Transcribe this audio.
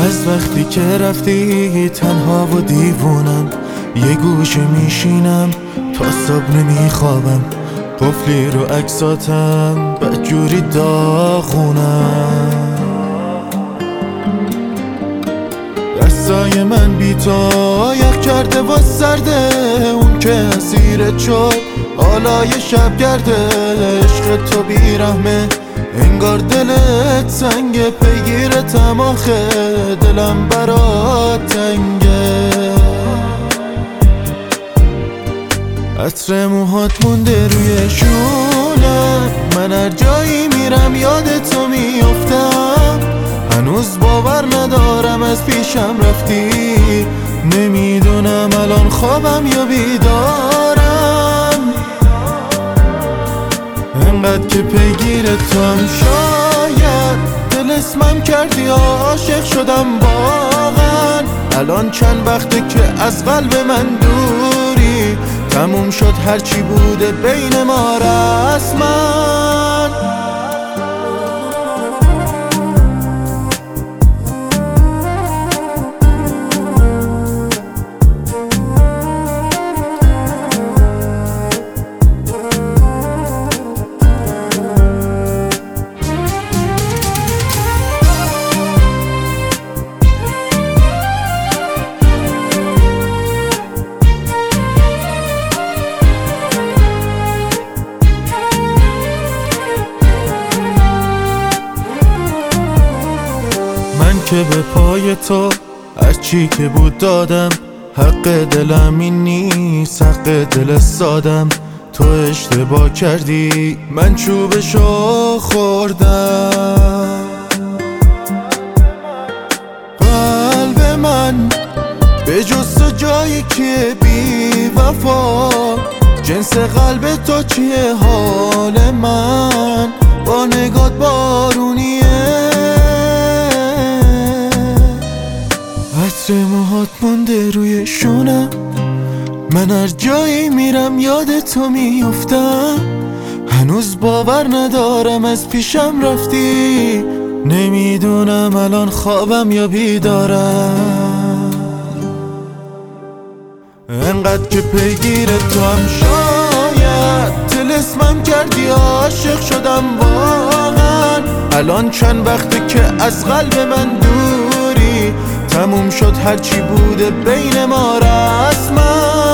از وقتی که رفتی تنها و دیوونم، یه گوشه میشینم تا صبح نمیخوابم، قفلی رو عکساتم بدجوری داغونم. دستای من بی تو یخ کرده و سرده، اون که اسیرت شد آلای شب گرده. عشق تو بیرحمه انگار دلت سنگه، پیگیرتم آخه دلم برات تنگه. عطر موهات مونده روی شونم، من هر جایی میرم یاد تو میافتم. هنوز باور ندارم از پیشم رفتی، نمیدونم الان خوابم یا بیدارم. انقدر که پیگیر توام شاید دل اسمم کردی، عاشق شدم واقعا. الان چند وقته که از قلب من دوری، تموم شد هرچی بوده بین ما رسما. من که به پای تو هر چی که بود دادم، حق دلم این نیست، حق دل سادم. تو اشتباه کردی من چوبشو خوردم. قلب من به جز تو جایی که بی وفا، جنس قلب تو چیه حال من با نگات بارونیه. عطر موهات مونده روی شونم، من هر جایی میرم یاد تو میافتم. هنوز باور ندارم از پیشم رفتی، نمیدونم الان خوابم یا بیدارم. انقدر که پیگیر تو هم شاید دل اسمم کردی، عاشق شدم واقعا. الان چند وقته که از قلب من دوری، تموم شد هرچی بوده بین ما رسما.